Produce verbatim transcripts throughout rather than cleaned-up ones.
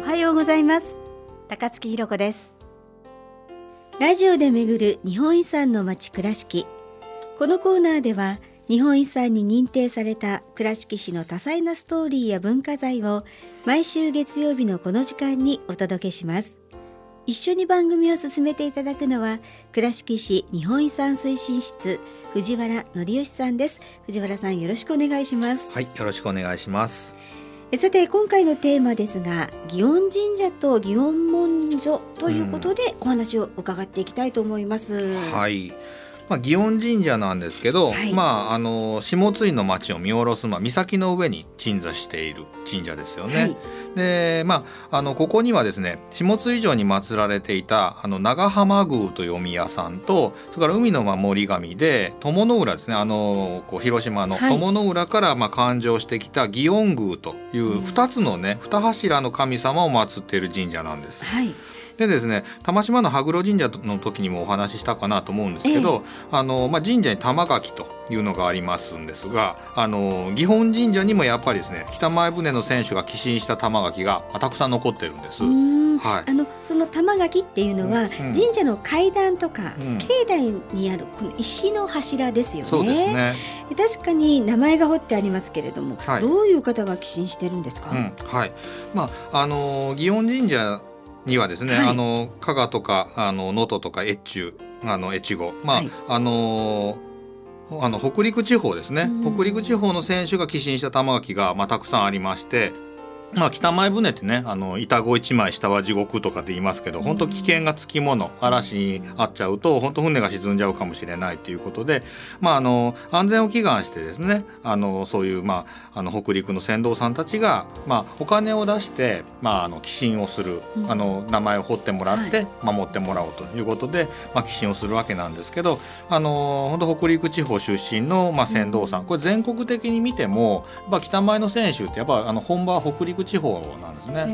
おはようございます。高槻ひろ子です。ラジオで巡る日本遺産の街倉敷。このコーナーでは日本遺産に認定された倉敷市の多彩なストーリーや文化財を毎週月曜日のこの時間にお届けします。一緒に番組を進めていただくのは倉敷市日本遺産推進室藤原則義さんです。藤原さん、よろしくお願いします。 はい、よろしくお願いします。 えさて、今回のテーマですが、祇園神社と祇園文書ということで、お話を伺っていきたいと思います。 はい、まあ、祇園神社なんですけど、はい、まあ、あの下津井の町を見下ろす、まあ、岬の上に鎮座している神社ですよね。はい、で、まあ、あのここにはですね、下津井城に祀られていたあの長浜宮というお宮さんと、それから海の守り神で鞆の浦ですね、あのこう広島の鞆の浦からまあ誕生してきた祇園宮というふたつのね、二柱の神様を祀っている神社なんです。はい、でですね、玉島の羽黒神社の時にもお話ししたかなと思うんですけど、えーあのまあ、神社に玉垣というのがありますんですが、あの祇園神社にもやっぱりですね、北前船の船主が寄進した玉垣がたくさん残ってるんです。 はい、あのその玉垣っていうのは、うん、神社の階段とか、うん、境内にあるこの石の柱ですよね。 そうですね。 確かに名前が彫ってありますけれども、はい、どういう方が寄進してるんですか？うん、 はい、まあ、あの祇園神社にはですね、はい、あの加賀とかあの能登とか越中、あの越後、まあ、はい、あのあの北陸地方ですね、北陸地方の選手が寄進した玉垣が、まあ、たくさんありまして、まあ、北前船ってね、あの板子一枚下は地獄とかって言いますけど、本当危険がつきもの、嵐に遭っちゃうと本当船が沈んじゃうかもしれないということで、まあ、あの安全を祈願してですね、あのそういう、まあ、あの北陸の船頭さんたちが、まあ、お金を出して、まあ、あの寄進をする、あの名前を彫ってもらって守ってもらおうということで、まあ、寄進をするわけなんですけど、あの本当北陸地方出身の、まあ、船頭さん、これ全国的に見ても、まあ、北前の船主ってやっぱあの本場は北陸地方なんですね。うん、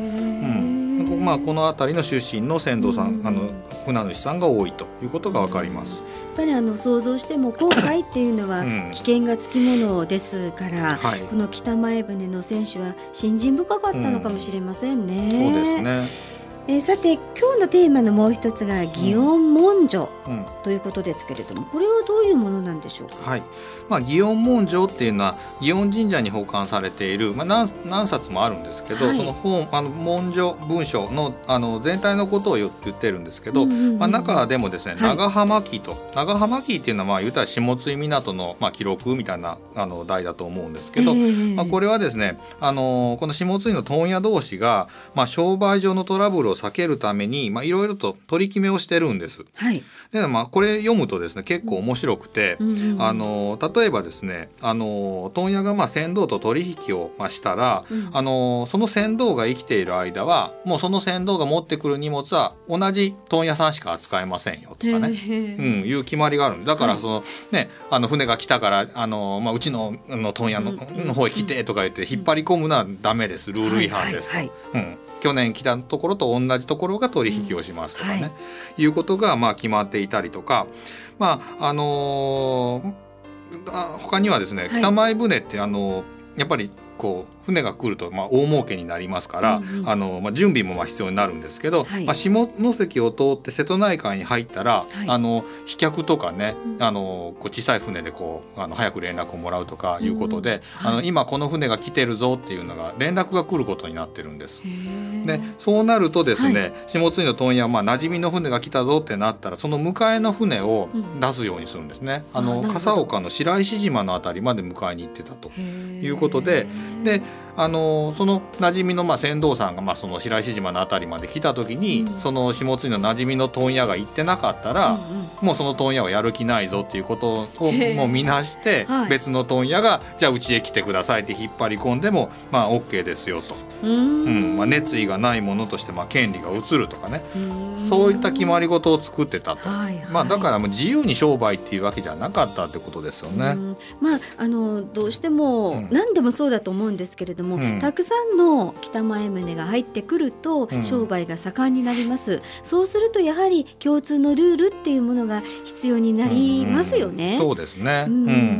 まあ、この辺りの出身の船頭さん、あの船主さんが多いということが分かります。やっぱりあの想像しても航海っていうのは危険がつきものですから、うん、はい、この北前船の選手は信心深かったのかもしれませんね。 うん、そうですね。 えー、さて、今日のテーマのもう一つが祇園文書ということですけれども、これはどういうものなんでしょうか？ はい、まあ、祇園文書っていうのは祇園神社に保管されている、まあ、何, 何冊もあるんですけど、はい、その本あの文書文書 の, あの全体のことを言ってるんですけど、うんうんうん、まあ、中でもですね、長浜記と、はい、長浜記っていうのはまあ言ったら下津井港のまあ記録みたいなあの題だと思うんですけど、えーまあ、これはですね、あのこの下津井の問屋同士が、まあ、商売上のトラブルを避けるためにいろいろと取り決めをしてるんです。はい、で、まあ、これ読むとですね、結構面白くて、うんうんうん、あの例えばですね、あの問屋がまあ船頭と取引をまあしたら、うん、あのその船頭が生きている間はもうその船頭が持ってくる荷物は同じ問屋さんしか扱えませんよとかね、うん、いう決まりがあるんで、だからその、ね、あの船が来たからあの、まあ、うち の, の問屋 の,、うん、の方へ来てとか言って引っ張り込むのはダメです、ルール違反ですと、はいはいはい、うん、去年来たところと同じところが取引をしますとかね、うん、はい、いうことがまあ決まっていたりとか、まああのー、他にはですね、北前船ってあのやっぱりこう船が来るとまあ大儲けになりますから、うんうん、あのまあ、準備もまあ必要になるんですけど、はい、まあ、下関を通って瀬戸内海に入ったら、はい、あの飛脚とかね、うん、あのこう小さい船でこうあの早く連絡をもらうとかいうことで、うん、あの今この船が来てるぞっていうのが連絡が来ることになってるんです。でそうなるとですね、はい、下津井の問屋はまあ馴染みの船が来たぞってなったらその迎えの船を出すようにするんですね。うん、あの笠岡の白石島のあたりまで迎えに行ってたということで、であのその馴染みのまあ船頭さんがまあその白石島のあたりまで来た時に、うん、その下津井の馴染みの問屋が行ってなかったら、うんうん、もうその問屋はやる気ないぞっていうことをもう見なして、はい、別の問屋がじゃあうちへ来てくださいって引っ張り込んでもまあ OK ですよと、うん、うんまあ、熱意がないものとしてまあ権利が移るとかね、そういった決まり事を作ってたと、はいはい、まあ、だからもう自由に商売っていうわけじゃなかったってことですよね。うん、 まあ、あのどうしても何でもそうだと思うんですけれども、うん、たくさんの北前船が入ってくると商売が盛んになります。うん、そうするとやはり共通のルールっていうものが必要になりますよね。 うんうん、そうですね。うんうん、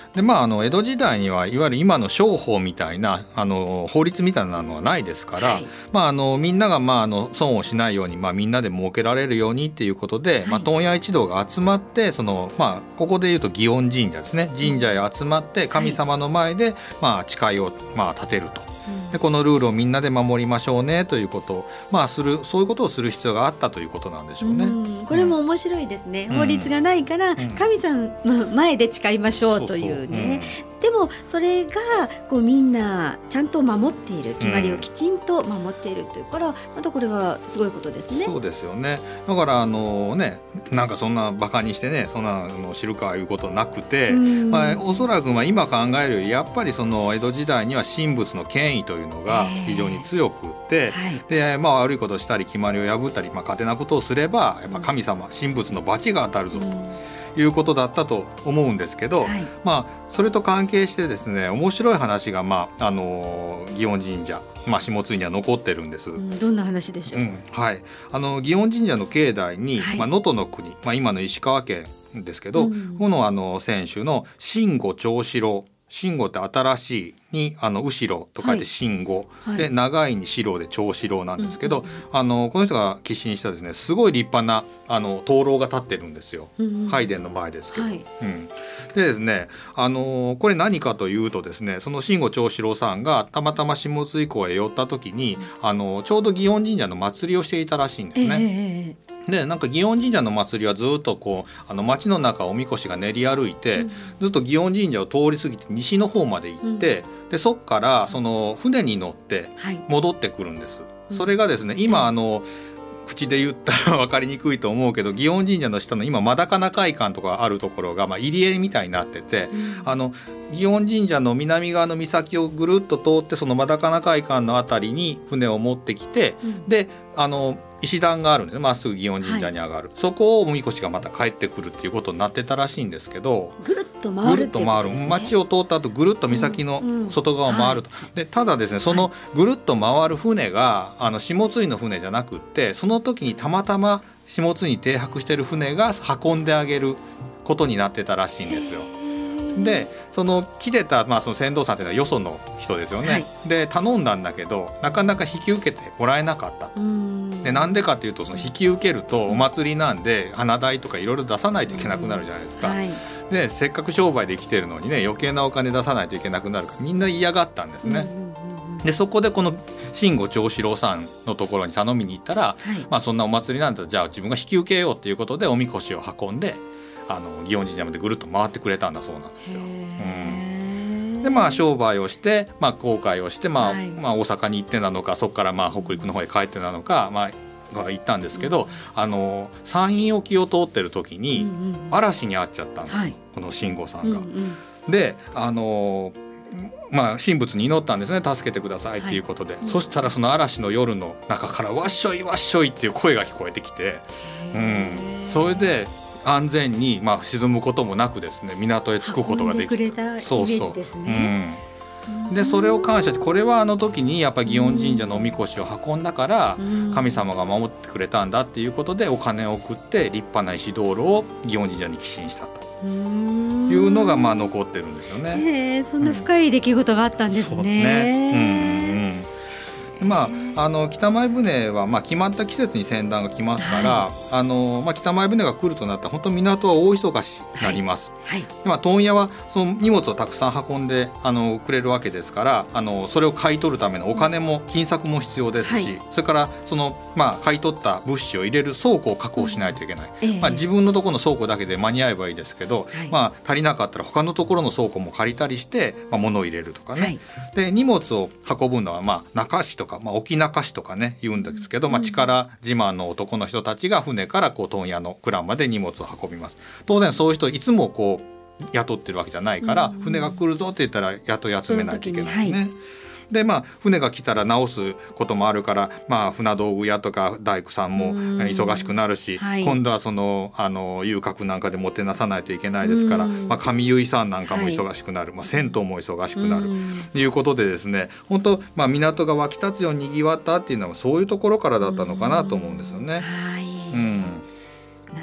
でまあ、あの江戸時代にはいわゆる今の商法みたいなあの法律みたいなのはないですから、はい、まあ、あのみんなが、まあ、あの損をしないように、まあ、みんなで儲けられるようにっていうことで、はい、まあ、問屋一同が集まってその、まあ、ここでいうと祇園神社ですね、神社へ集まって神様の前で、まあ、誓いを、まあ、立てると。でこのルールをみんなで守りましょうねということを、まあ、するそういうことをする必要があったということなんでしょうね。うん、 これも面白いですね、うん、法律がないから神様の前で誓いましょうというね。そうそう、うん、でもそれがこうみんなちゃんと守っている、決まりをきちんと守っているというから、うん、またこれはすごいことですね。 そうですよね。だからあのね、なんかそんなバカにしてね、そんなの知るかいうことなくて、うん、まあ、おそらくまあ今考えるよりやっぱりその江戸時代には神仏の権威というのが非常に強くって、はい、でまあ、悪いことをしたり決まりを破ったり、まあ、勝手なことをすればやっぱ神様、うん、神仏の罰が当たるぞと、うんいうことだったと思うんですけど、はい、まあ、それと関係してですね、面白い話が、まあ、あの祇園神社、まあ、下津には残ってるんです、うん、 どんな話でしょう。うん、 はい、あの祇園神社の境内に、はい、まあ、能登の国、まあ、今の石川県ですけど、うん、このあの選手の新御長四郎、新御って新しいにあの後ろと書いて新御、はい、で長いに四郎で長四郎なんですけど、うんうん、あのこの人が寄進したですね、すごい立派なあの灯籠が立ってるんですよ、うんうん、拝殿の前ですけど、はい、うん、でですね、あのこれ何かというとですね、その新御長四郎さんがたまたま下津以降へ寄った時に、うん、あのちょうど祇園神社の祭りをしていたらしいんですね、えーでなんか祇園神社の祭りはずっとこうあの街の中をおみこしが練り歩いて、うん、ずっと祇園神社を通り過ぎて西の方まで行って、うん、でそっからその船に乗って戻ってくるんです、はい、それがですね、今あの口で言ったら分かりにくいと思うけど、祇園神社の下の今まだかな会館とかあるところが、まあ、入り江みたいになってて、うん、あの祇園神社の南側の岬をぐるっと通ってそのまだかな会館のあたりに船を持ってきて、うん、であの石段があるんですね、まっすぐ祇園神社に上がる、はい、そこをおみこしがまた帰ってくるっていうことになってたらしいんですけど、 ぐるっと回るってことですね。ぐるっと回る、 町を通った後ぐるっと岬の外側を回ると、うんうん、はい、でただですね、そのぐるっと回る船があの下津井の船じゃなくって、その時にたまたま下津井に停泊してる船が運んであげることになってたらしいんですよ。でその来てた、まあ、その船頭さんというのはよその人ですよね、はい、で頼んだんだけどなかなか引き受けてもらえなかったと。でなんでかというと、その引き受けるとお祭りなんで花代とかいろいろ出さないといけなくなるじゃないですか、はい、でせっかく商売で来てるのにね、余計なお金出さないといけなくなるからみんな嫌がったんですね、うんうんうん、でそこでこの新御長四郎さんのところに頼みに行ったら、はい、まあ、そんなお祭りなんだったらじゃあ自分が引き受けようということでおみこしを運んであの祇園神社までぐるっと回ってくれたんだそうなんですよ。うん、でまあ商売をして、まあ、航海をして、まあ、はい、まあ大阪に行ってなのか、そこからまあ北陸の方へ帰ってなのか、まあ、が行ったんですけど、うん、あの山陰沖を通ってる時に嵐に遭っちゃったの、はい、この新御さんが。うんうん、であのまあ、神仏に祈ったんですね、助けてくださいっていうことで、はい、そしたらその嵐の夜の中からわっしょいわっしょいっていう声が聞こえてきて、うん、それで安全に、まあ、沈むこともなくですね、港へ着くことができた。運んでくれたイメージですね。うん、でそれを感謝して、これはあの時にやっぱり祇園神社のおみこしを運んだから神様が守ってくれたんだっていうことでお金を送って立派な石灯籠を祇園神社に寄進したというのがまあ残ってるんですよね。 へー、そんな深い出来事があったんですね。うん、そうね。 うん、まあ、あの北前船はまあ決まった季節に船団が来ますから、はい、あのまあ、北前船が来るとなったら本当に港は大忙しになります、はいはい、でまあ、問屋はその荷物をたくさん運んであのくれるわけですから、あのそれを買い取るためのお金も金策も必要ですし、はい、それからその、まあ、買い取った物資を入れる倉庫を確保しないといけない、うん、まあ、自分のところの倉庫だけで間に合えばいいですけど、はい、まあ、足りなかったら他のところの倉庫も借りたりして、まあ、物を入れるとかね、はい、で荷物を運ぶのは、まあ、中市とか、まあ、沖中市とかね言うんですけど、まあ、力自慢の男の人たちが船からこう問屋の蔵まで荷物を運びます。当然そういう人いつもこう雇ってるわけじゃないから、うん、船が来るぞって言ったら雇い集めないといけないね。でまあ、船が来たら直すこともあるから、まあ、船道具屋とか大工さんも忙しくなるし、はい、今度はそのあの遊郭なんかでもてなさないといけないですから、まあ、上結さんなんかも忙しくなる、はい、まあ、銭湯も忙しくなるということでですね、本当、まあ、港が沸き立つように賑わったっていうのはそういうところからだったのかなと思うんですよね。はい、うん、で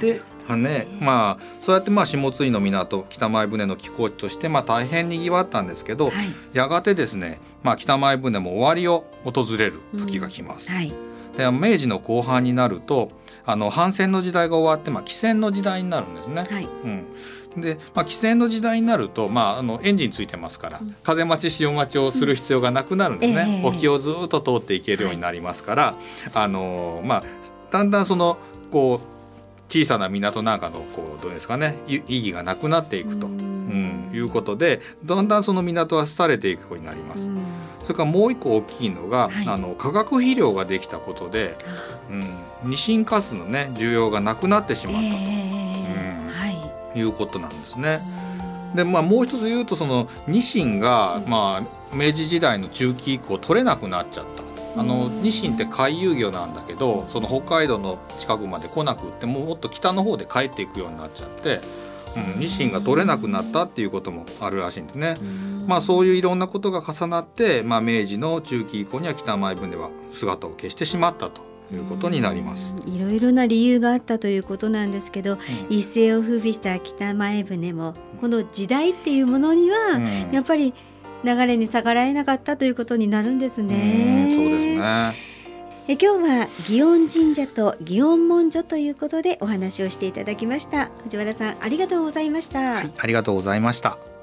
はね、まあ、そうやってまあ下津井の港北前船の寄港地としてまあ大変にぎわったんですけど、はい、やがてですね、まあ、北前船も終わりを訪れる時が来ます、うんはい、で明治の後半になるとあの帆船の時代が終わって、まあ、汽船の時代になるんですね、はいうんでまあ、汽船の時代になると、まあ、あのエンジンついてますから、うん、風待ち潮待ちをする必要がなくなるんですね、うんえー、沖をずっと通っていけるようになりますから、はいあのまあ、だんだんそのこう小さな港なんかのこうどうですかね意義がなくなっていくと、うん、いうことでだんだんその港は廃れていくようになります。それからもう一個大きいのが、はい、あの化学肥料ができたことで、うん、ニシンカスのね需要がなくなってしまったと、えーうんはい、いうことなんですね。で、まあ、もう一つ言うとそのニシンが、まあ、明治時代の中期以降取れなくなっちゃった。あのニシンって回遊魚なんだけどその北海道の近くまで来なくってもっと北の方で帰っていくようになっちゃって、うん、ニシンが取れなくなったっていうこともあるらしいんですね。まあ、そういういろんなことが重なって、まあ、明治の中期以降には北前船は姿を消してしまったということになります。 いろいろな理由があったということなんですけど、うん、一世を風靡した北前船もこの時代っていうものには、うん、やっぱり流れに逆らえなかったということになるんですね。 そうですね。 え今日は祇園神社と祇園文書ということでお話をしていただきました。藤原さんありがとうございました。 はい、ありがとうございました。